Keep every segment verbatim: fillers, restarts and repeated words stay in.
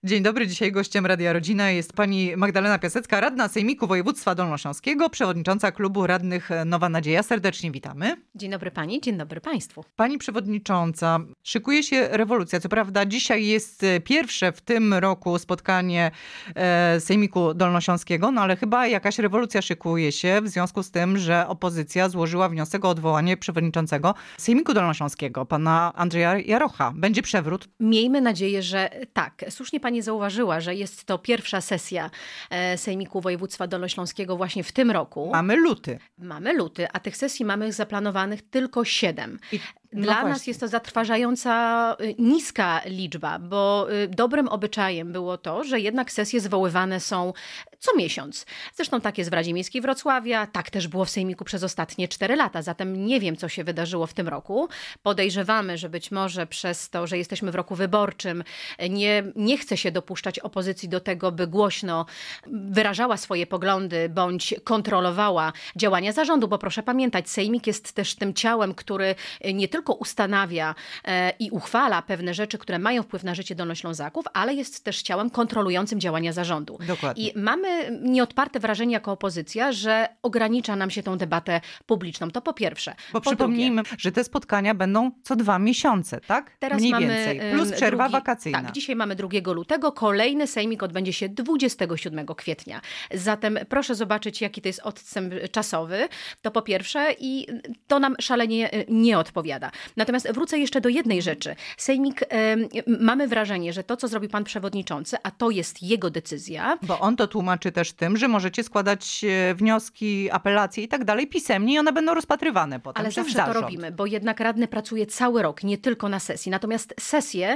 Dzień dobry, dzisiaj gościem Radia Rodzina jest pani Magdalena Piasecka, radna Sejmiku Województwa Dolnośląskiego, przewodnicząca klubu radnych Nowa Nadzieja. Serdecznie witamy. Dzień dobry pani, dzień dobry państwu. Pani przewodnicząca, szykuje się rewolucja. Co prawda dzisiaj jest pierwsze w tym roku spotkanie Sejmiku Dolnośląskiego, no ale chyba jakaś rewolucja szykuje się w związku z tym, że opozycja złożyła wniosek o odwołanie przewodniczącego Sejmiku Dolnośląskiego, pana Andrzeja Jarocha. Będzie przewrót? Miejmy nadzieję, że tak. Słusznie pani zauważyła, że jest to pierwsza sesja Sejmiku Województwa Dolnośląskiego właśnie w tym roku. Mamy luty. Mamy luty, a tych sesji mamy zaplanowanych tylko siedem. I... No Dla właśnie. nas jest to zatrważająca niska liczba, bo dobrym obyczajem było to, że jednak sesje zwoływane są co miesiąc. Zresztą tak jest w Radzie Miejskiej Wrocławia, tak też było w Sejmiku przez ostatnie cztery lata, zatem nie wiem, co się wydarzyło w tym roku. Podejrzewamy, że być może przez to, że jesteśmy w roku wyborczym, nie, nie chce się dopuszczać opozycji do tego, by głośno wyrażała swoje poglądy bądź kontrolowała działania zarządu, bo proszę pamiętać, Sejmik jest też tym ciałem, który nie tylko tylko ustanawia e, i uchwala pewne rzeczy, które mają wpływ na życie Dolnoślązaków, ale jest też ciałem kontrolującym działania zarządu. Dokładnie. I mamy nieodparte wrażenie jako opozycja, że ogranicza nam się tą debatę publiczną. To po pierwsze. Bo po przypomnijmy, drugie, że te spotkania będą co dwa miesiące, tak? Teraz Mniej mamy więcej. Plus przerwa drugi, wakacyjna. Tak, dzisiaj mamy drugiego lutego. Kolejny Sejmik odbędzie się dwudziestego siódmego kwietnia. Zatem proszę zobaczyć, jaki to jest odstęp czasowy. To po pierwsze i to nam szalenie nie odpowiada. Natomiast wrócę jeszcze do jednej rzeczy. Sejmik, y, mamy wrażenie, że to, co zrobił pan przewodniczący, a to jest jego decyzja. Bo on to tłumaczy też tym, że możecie składać wnioski, apelacje i tak dalej pisemnie i one będą rozpatrywane potem Ale przez zawsze zarząd. to robimy, bo jednak radny pracuje cały rok, nie tylko na sesji. Natomiast sesje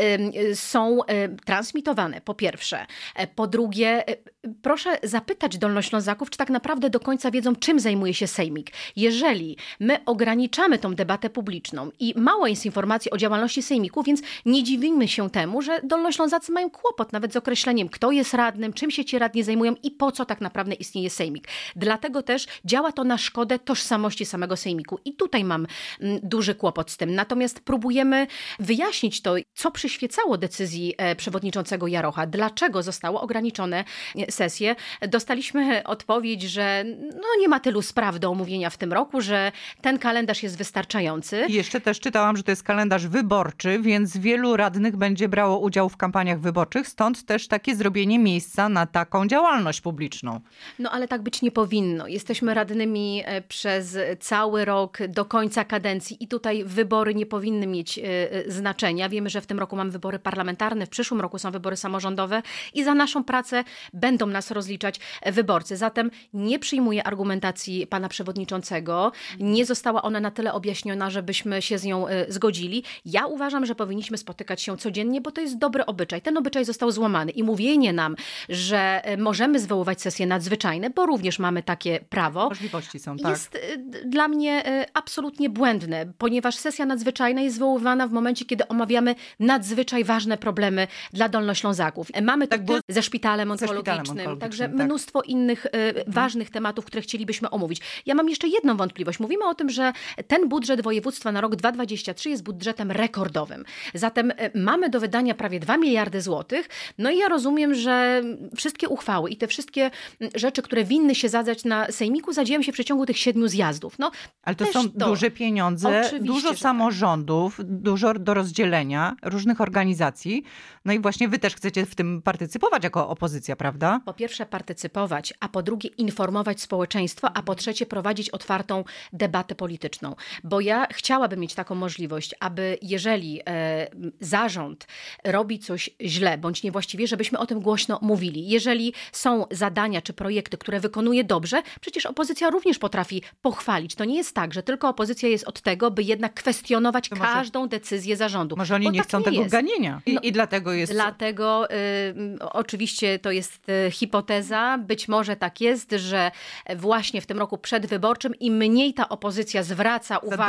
y, są y, transmitowane, po pierwsze. Po drugie, y, proszę zapytać Dolnoślązaków, czy tak naprawdę do końca wiedzą, czym zajmuje się Sejmik. Jeżeli my ograniczamy tą debatę publiczną i mało jest informacji o działalności Sejmiku, więc nie dziwimy się temu, że Dolnoślązacy mają kłopot nawet z określeniem, kto jest radnym, czym się ci radni zajmują i po co tak naprawdę istnieje Sejmik. Dlatego też działa to na szkodę tożsamości samego Sejmiku i tutaj mam m, duży kłopot z tym. Natomiast próbujemy wyjaśnić to, co przyświecało decyzji e, przewodniczącego Jarocha, dlaczego zostało ograniczone sesje. Dostaliśmy odpowiedź, że no, nie ma tylu spraw do omówienia w tym roku, że ten kalendarz jest wystarczający. I jeszcze też czytałam, że to jest kalendarz wyborczy, więc wielu radnych będzie brało udział w kampaniach wyborczych, stąd też takie zrobienie miejsca na taką działalność publiczną. No ale tak być nie powinno. Jesteśmy radnymi przez cały rok do końca kadencji i tutaj wybory nie powinny mieć znaczenia. Wiemy, że w tym roku mamy wybory parlamentarne, w przyszłym roku są wybory samorządowe i za naszą pracę będą nas rozliczać wyborcy. Zatem nie przyjmuję argumentacji pana przewodniczącego. Nie została ona na tyle objaśniona, żebyśmy się z nią zgodzili. Ja uważam, że powinniśmy spotykać się codziennie, bo to jest dobry obyczaj. Ten obyczaj został złamany i mówienie nam, że możemy zwoływać sesje nadzwyczajne, bo również mamy takie prawo. Możliwości są, tak. Jest dla mnie absolutnie błędne, ponieważ sesja nadzwyczajna jest zwoływana w momencie, kiedy omawiamy nadzwyczaj ważne problemy dla Dolnoślązaków. Mamy tak to ze szpitalem onkologicznym, onkologicznym także tak. mnóstwo innych y, ważnych tematów, które chcielibyśmy omówić. Ja mam jeszcze jedną wątpliwość. Mówimy o tym, że ten budżet województwa na rok dwa tysiące dwudziesty trzeci jest budżetem rekordowym. Zatem y, mamy do wydania prawie dwa miliardy złotych. No i ja rozumiem, że wszystkie uchwały i te wszystkie rzeczy, które winny się zadzać na Sejmiku, zadzieją się w przeciągu tych siedmiu zjazdów. No, ale to są to. duże pieniądze, Oczywiście, dużo samorządów, tak. Dużo do rozdzielenia, różnych organizacji. No i właśnie wy też chcecie w tym partycypować jako opozycja, prawda? Po pierwsze partycypować, a po drugie informować społeczeństwo, a po trzecie prowadzić otwartą debatę polityczną. Bo ja chciałabym mieć taką możliwość, aby jeżeli e, zarząd robi coś źle, bądź niewłaściwie, żebyśmy o tym głośno mówili. Jeżeli są zadania czy projekty, które wykonuje dobrze, przecież opozycja również potrafi pochwalić. To nie jest tak, że tylko opozycja jest od tego, by jednak kwestionować to może, każdą decyzję zarządu. Może oni Bo nie tak chcą nie tego jest. ganienia i, no, i dlatego jest... Dlatego y, oczywiście to jest y, hipoteza. Być może tak jest, że właśnie w tym roku przedwyborczym im mniej ta opozycja zwraca Za uwagę dużo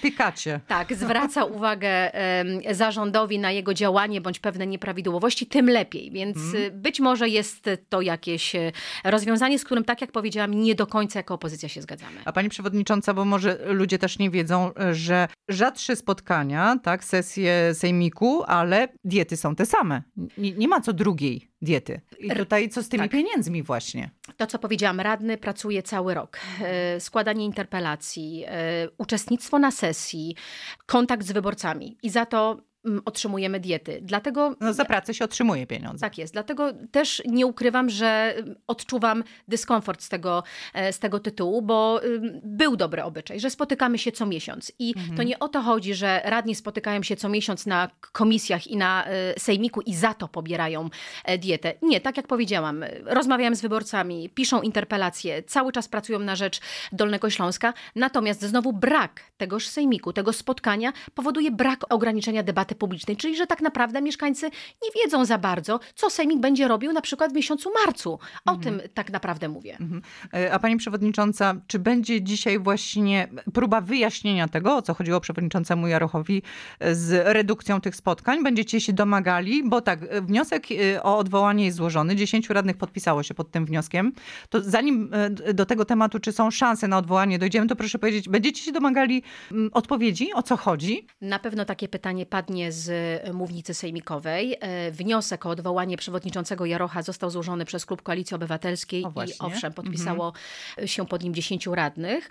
wytykacie. Tak, zwraca uwagę e, zarządowi na jego działanie bądź pewne nieprawidłowości, tym lepiej. Więc hmm. być może jest to jakieś rozwiązanie, z którym, tak jak powiedziałam, nie do końca jako opozycja się zgadzamy. A pani przewodnicząca, bo może ludzie też nie wiedzą, że rzadsze spotkania, tak, sesje sejmiku, ale diety są te same. Nie, nie ma co drugiej diety. I tutaj co z tymi tak. pieniędzmi właśnie? To, co powiedziałam, radny pracuje cały rok. E, składanie interpelacji, e, uczestnictwo na sesji, kontakt z wyborcami. I za to otrzymujemy diety. Dlatego, no za pracę się otrzymuje pieniądze. Tak jest. Dlatego też nie ukrywam, że odczuwam dyskomfort z tego, z tego tytułu, bo był dobry obyczaj, że spotykamy się co miesiąc. I mhm. to nie o to chodzi, że radni spotykają się co miesiąc na komisjach i na sejmiku i za to pobierają dietę. Nie, tak jak powiedziałam, rozmawiam z wyborcami, piszą interpelacje, cały czas pracują na rzecz Dolnego Śląska. Natomiast znowu brak tegoż sejmiku, tego spotkania powoduje brak ograniczenia debaty publicznej, czyli że tak naprawdę mieszkańcy nie wiedzą za bardzo, co sejmik będzie robił na przykład w miesiącu marcu. O mhm. tym tak naprawdę mówię. Mhm. A pani przewodnicząca, czy będzie dzisiaj właśnie próba wyjaśnienia tego, o co chodziło przewodniczącemu Jarochowi z redukcją tych spotkań? Będziecie się domagali? Bo tak, wniosek o odwołanie jest złożony. Dziesięciu radnych podpisało się pod tym wnioskiem. To zanim do tego tematu, czy są szanse na odwołanie dojdziemy, to proszę powiedzieć, będziecie się domagali odpowiedzi, o co chodzi? Na pewno takie pytanie padnie z mównicy sejmikowej. Wniosek o odwołanie przewodniczącego Jarocha został złożony przez Klub Koalicji Obywatelskiej i owszem, podpisało mm-hmm. się pod nim dziesięciu radnych.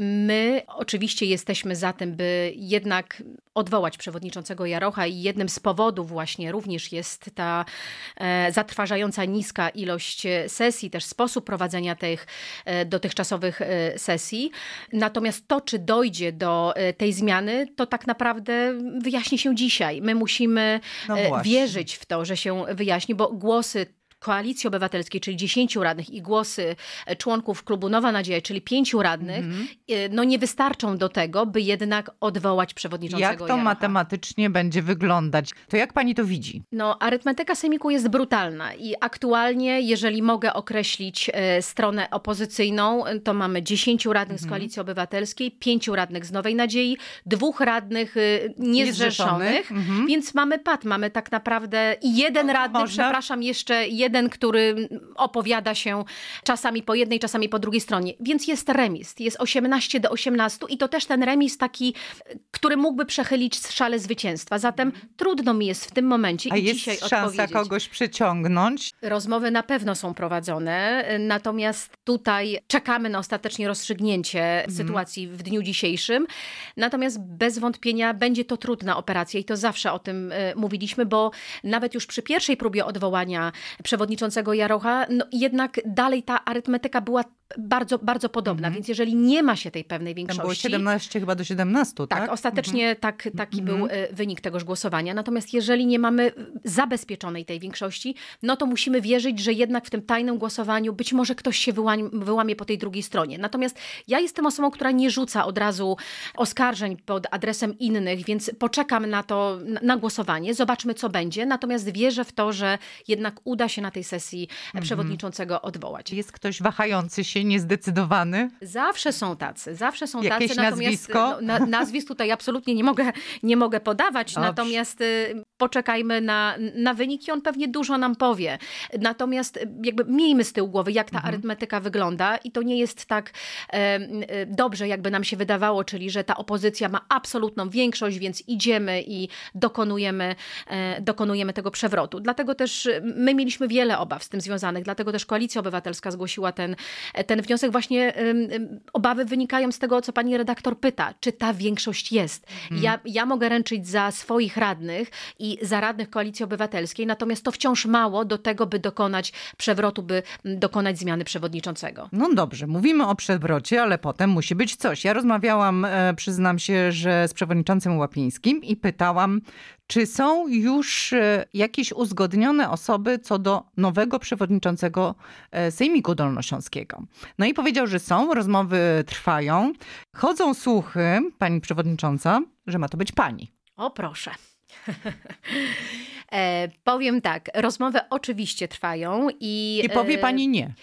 My oczywiście jesteśmy za tym, by jednak odwołać przewodniczącego Jarocha i jednym z powodów właśnie również jest ta e, zatrważająca niska ilość sesji, też sposób prowadzenia tych e, dotychczasowych e, sesji. Natomiast to, czy dojdzie do e, tej zmiany, to tak naprawdę wyjaśni się dzisiaj. My musimy no wierzyć w to, że się wyjaśni, bo głosy Koalicji Obywatelskiej, czyli dziesięciu radnych i głosy członków klubu Nowa Nadzieja, czyli pięciu radnych, mm-hmm. no nie wystarczą do tego, by jednak odwołać przewodniczącego Jak to Jarocha. matematycznie będzie wyglądać? To jak pani to widzi? No, arytmetyka sejmiku jest brutalna i aktualnie, jeżeli mogę określić e, stronę opozycyjną, to mamy dziesięciu radnych mm-hmm. z Koalicji Obywatelskiej, pięciu radnych z Nowej Nadziei, dwóch radnych e, niezrzeszonych, mm-hmm. więc mamy pad, mamy tak naprawdę i jeden no, radny, można... przepraszam, jeszcze jeden Jeden, który opowiada się czasami po jednej, czasami po drugiej stronie. Więc jest remis. Jest osiemnaście do osiemnastu i to też ten remis taki, który mógłby przechylić szale zwycięstwa. Zatem trudno mi jest w tym momencie A i jest dzisiaj szansa odpowiedzieć. kogoś przyciągnąć? Rozmowy na pewno są prowadzone, natomiast tutaj czekamy na ostatecznie rozstrzygnięcie mhm. sytuacji w dniu dzisiejszym. Natomiast bez wątpienia będzie to trudna operacja i to zawsze o tym y, mówiliśmy, bo nawet już przy pierwszej próbie odwołania przewodniczącego przewodniczącego Jarocha, no jednak dalej ta arytmetyka była bardzo, bardzo podobna, mm-hmm. więc jeżeli nie ma się tej pewnej większości... Tam było siedemnaście chyba do siedemnastu, tak? Tak, ostatecznie mm-hmm. tak, taki mm-hmm. był wynik tegoż głosowania. Natomiast jeżeli nie mamy zabezpieczonej tej większości, no to musimy wierzyć, że jednak w tym tajnym głosowaniu być może ktoś się wyłamie, wyłamie po tej drugiej stronie. Natomiast ja jestem osobą, która nie rzuca od razu oskarżeń pod adresem innych, więc poczekam na to, na, na głosowanie, zobaczmy co będzie. Natomiast wierzę w to, że jednak uda się na tej sesji mm-hmm. przewodniczącego odwołać. Jest ktoś wahający się, niezdecydowany? Zawsze są tacy, zawsze są Jakieś tacy. Natomiast nazwisko? No, na, nazwisk tutaj absolutnie nie mogę, nie mogę podawać, Dobrze. Natomiast y, poczekajmy na, na wyniki, on pewnie dużo nam powie. Natomiast jakby miejmy z tyłu głowy, jak ta mhm. arytmetyka wygląda i to nie jest tak e, e, dobrze, jakby nam się wydawało, czyli że ta opozycja ma absolutną większość, więc idziemy i dokonujemy, e, dokonujemy tego przewrotu. Dlatego też my mieliśmy wiele obaw z tym związanych, dlatego też Koalicja Obywatelska zgłosiła ten, ten wniosek. Właśnie e, obawy wynikają z tego, o co pani redaktor pyta, czy ta większość jest. Mhm. Ja, ja mogę ręczyć za swoich radnych i za radnych Koalicji Obywatelskiej, natomiast to wciąż mało do tego, by dokonać przewrotu, by dokonać zmiany przewodniczącego. No dobrze, mówimy o przewrocie, ale potem musi być coś. Ja rozmawiałam, e, przyznam się, że z przewodniczącym Łapińskim i pytałam, czy są już e, jakieś uzgodnione osoby co do nowego przewodniczącego e, Sejmiku Dolnośląskiego. No i powiedział, że są, rozmowy trwają. Chodzą słuchy, pani przewodnicząca, że ma to być pani. O proszę. E, powiem tak, rozmowy oczywiście trwają i... I powie pani nie.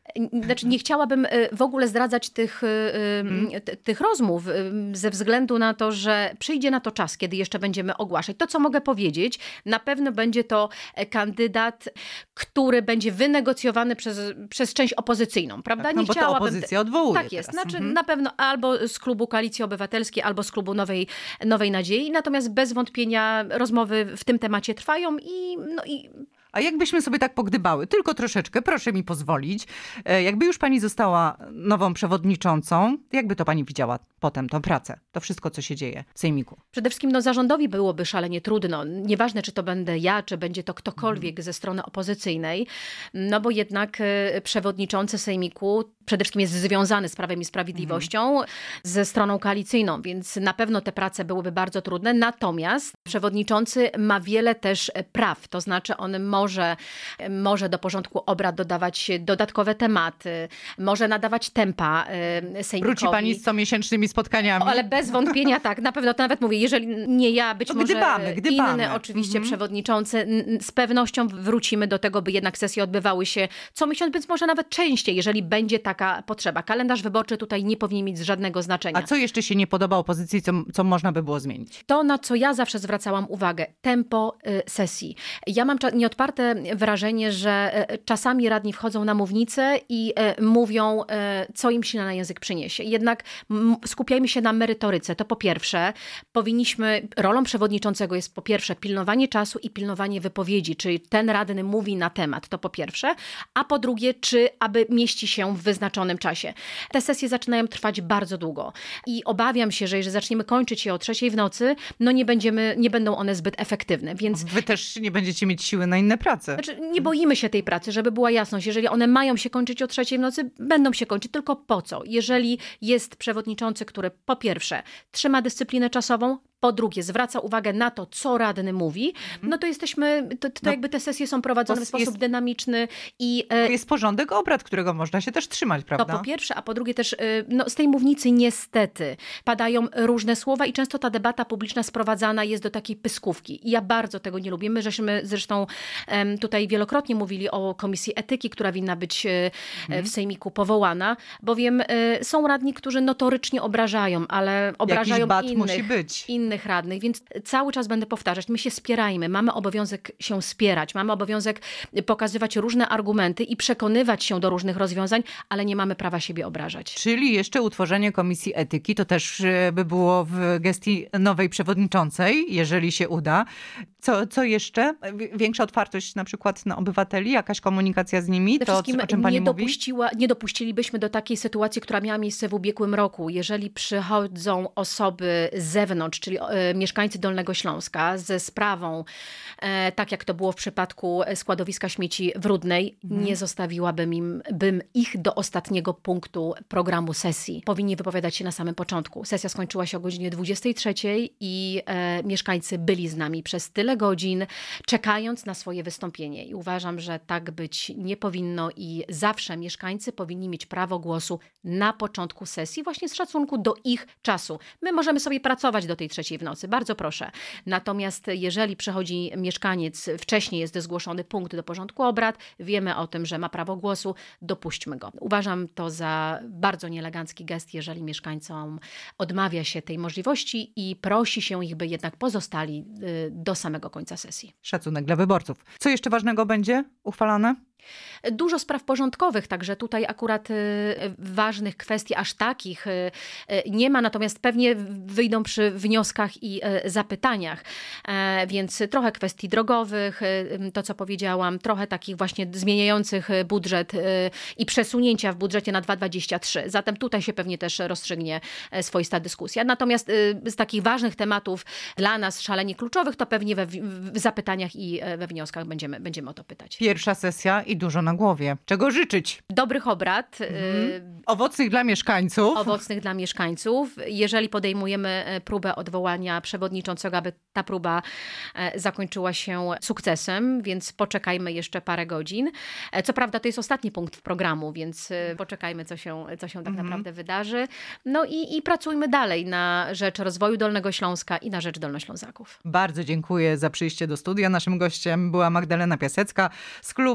Znaczy, nie chciałabym w ogóle zdradzać tych, hmm. t- tych rozmów ze względu na to, że przyjdzie na to czas, kiedy jeszcze będziemy ogłaszać. To, co mogę powiedzieć, na pewno będzie to kandydat, który będzie wynegocjowany przez, przez część opozycyjną, prawda? Tak, nie no bo chciałabym... to opozycja odwołuje. Tak jest. Teraz. Znaczy, mhm. na pewno albo z klubu Koalicji Obywatelskiej, albo z klubu Nowej, Nowej Nadziei. Natomiast bez wątpienia rozmowy w tym temacie trwają i... No i A jakbyśmy sobie tak pogdybały, tylko troszeczkę, proszę mi pozwolić, jakby już pani została nową przewodniczącą, jakby to pani widziała potem tą pracę, to wszystko, co się dzieje w Sejmiku? Przede wszystkim no, zarządowi byłoby szalenie trudno. Nieważne, czy to będę ja, czy będzie to ktokolwiek mm. ze strony opozycyjnej, no bo jednak y, przewodniczący Sejmiku przede wszystkim jest związany z Prawem i Sprawiedliwością mm. ze stroną koalicyjną, więc na pewno te prace byłyby bardzo trudne. Natomiast przewodniczący ma wiele też praw, to znaczy on może, może do porządku obrad dodawać dodatkowe tematy, może nadawać tempa y, Sejmikowi. Wróci pani z comiesięcznymi spotkaniami. Ale bez wątpienia tak, na pewno to nawet mówię, jeżeli nie ja, być to może gdybamy, gdybamy. inny oczywiście mhm. przewodniczący, z pewnością wrócimy do tego, by jednak sesje odbywały się co miesiąc, być może nawet częściej, jeżeli będzie taka potrzeba. Kalendarz wyborczy tutaj nie powinien mieć żadnego znaczenia. A co jeszcze się nie podoba opozycji, co, co można by było zmienić? To, na co ja zawsze zwracałam uwagę, tempo y, sesji. Ja mam cza- nieodparte wrażenie, że y, czasami radni wchodzą na mównicę i y, mówią, y, co im się na język przyniesie. Jednak m- skupiajmy się na merytoryce. To po pierwsze, powinniśmy, rolą przewodniczącego jest po pierwsze pilnowanie czasu i pilnowanie wypowiedzi, czyli ten radny mówi na temat, to po pierwsze, a po drugie, czy aby mieści się w wyznaczonym czasie. Te sesje zaczynają trwać bardzo długo i obawiam się, że jeżeli zaczniemy kończyć je o trzeciej w nocy, no nie będziemy, nie będą one zbyt efektywne, więc... Wy też nie będziecie mieć siły na inne prace. Znaczy, nie boimy się tej pracy, żeby była jasność. Jeżeli one mają się kończyć o trzeciej w nocy, będą się kończyć, tylko po co? Jeżeli jest przewodniczący, który po pierwsze trzyma dyscyplinę czasową, po drugie zwraca uwagę na to, co radny mówi, no to jesteśmy, to, to no, jakby te sesje są prowadzone w sposób jest, dynamiczny. I to jest porządek obrad, którego można się też trzymać, prawda? To po pierwsze, a po drugie też no, z tej mównicy niestety padają różne słowa i często ta debata publiczna sprowadzana jest do takiej pyskówki. I ja bardzo tego nie lubię. My żeśmy zresztą um, tutaj wielokrotnie mówili o Komisji Etyki, która winna być hmm. w Sejmiku powołana, bowiem y, są radni, którzy notorycznie obrażają, ale obrażają bat innych. musi być. innych radnych, więc cały czas będę powtarzać, my się spierajmy, mamy obowiązek się spierać, mamy obowiązek pokazywać różne argumenty i przekonywać się do różnych rozwiązań, ale nie mamy prawa siebie obrażać. Czyli jeszcze utworzenie Komisji Etyki, to też by było w gestii nowej przewodniczącej, jeżeli się uda. Co, co jeszcze? Większa otwartość na przykład na obywateli, jakaś komunikacja z nimi? To, o czym pani nie, mówi? dopuściła, nie dopuścilibyśmy do takiej sytuacji, która miała miejsce w ubiegłym roku. Jeżeli przychodzą osoby z zewnątrz, czyli e, mieszkańcy Dolnego Śląska ze sprawą, e, tak jak to było w przypadku składowiska śmieci w Rudnej, mhm. nie zostawiłabym im, bym ich do ostatniego punktu programu sesji. Powinni wypowiadać się na samym początku. Sesja skończyła się o godzinie dwudziestej trzeciej i e, mieszkańcy byli z nami przez tyle godzin, czekając na swoje wystąpienie. I uważam, że tak być nie powinno i zawsze mieszkańcy powinni mieć prawo głosu na początku sesji, właśnie z szacunku do ich czasu. My możemy sobie pracować do tej trzeciej w nocy, bardzo proszę. Natomiast jeżeli przychodzi mieszkaniec, wcześniej jest zgłoszony punkt do porządku obrad, wiemy o tym, że ma prawo głosu, dopuśćmy go. Uważam to za bardzo nieelegancki gest, jeżeli mieszkańcom odmawia się tej możliwości i prosi się ich, by jednak pozostali do samego końca sesji. Szacunek dla wyborców. Co jeszcze ważnego będzie uchwalane? Dużo spraw porządkowych, także tutaj akurat y, ważnych kwestii aż takich y, y, nie ma, natomiast pewnie wyjdą przy wnioskach i y, zapytaniach, e, więc trochę kwestii drogowych, y, to co powiedziałam, trochę takich właśnie zmieniających budżet y, i przesunięcia w budżecie na dwa tysiące dwudziesty trzeci. Zatem tutaj się pewnie też rozstrzygnie swoista dyskusja. Natomiast y, z takich ważnych tematów dla nas szalenie kluczowych, to pewnie we, w zapytaniach i we wnioskach będziemy, będziemy o to pytać. Pierwsza sesja i dużo na głowie. Czego życzyć? Dobrych obrad. Mhm. Owocnych dla mieszkańców. Owocnych dla mieszkańców. Jeżeli podejmujemy próbę odwołania przewodniczącego, aby ta próba zakończyła się sukcesem, więc poczekajmy jeszcze parę godzin. Co prawda to jest ostatni punkt w programu, więc poczekajmy, co się, co się tak mhm. naprawdę wydarzy. No i, i pracujmy dalej na rzecz rozwoju Dolnego Śląska i na rzecz Dolnoślązaków. Bardzo dziękuję za przyjście do studia. Naszym gościem była Magdalena Piasecka z klubu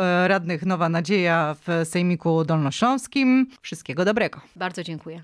radnych Nowa Nadzieja w Sejmiku Dolnośląskim. Wszystkiego dobrego. Bardzo dziękuję.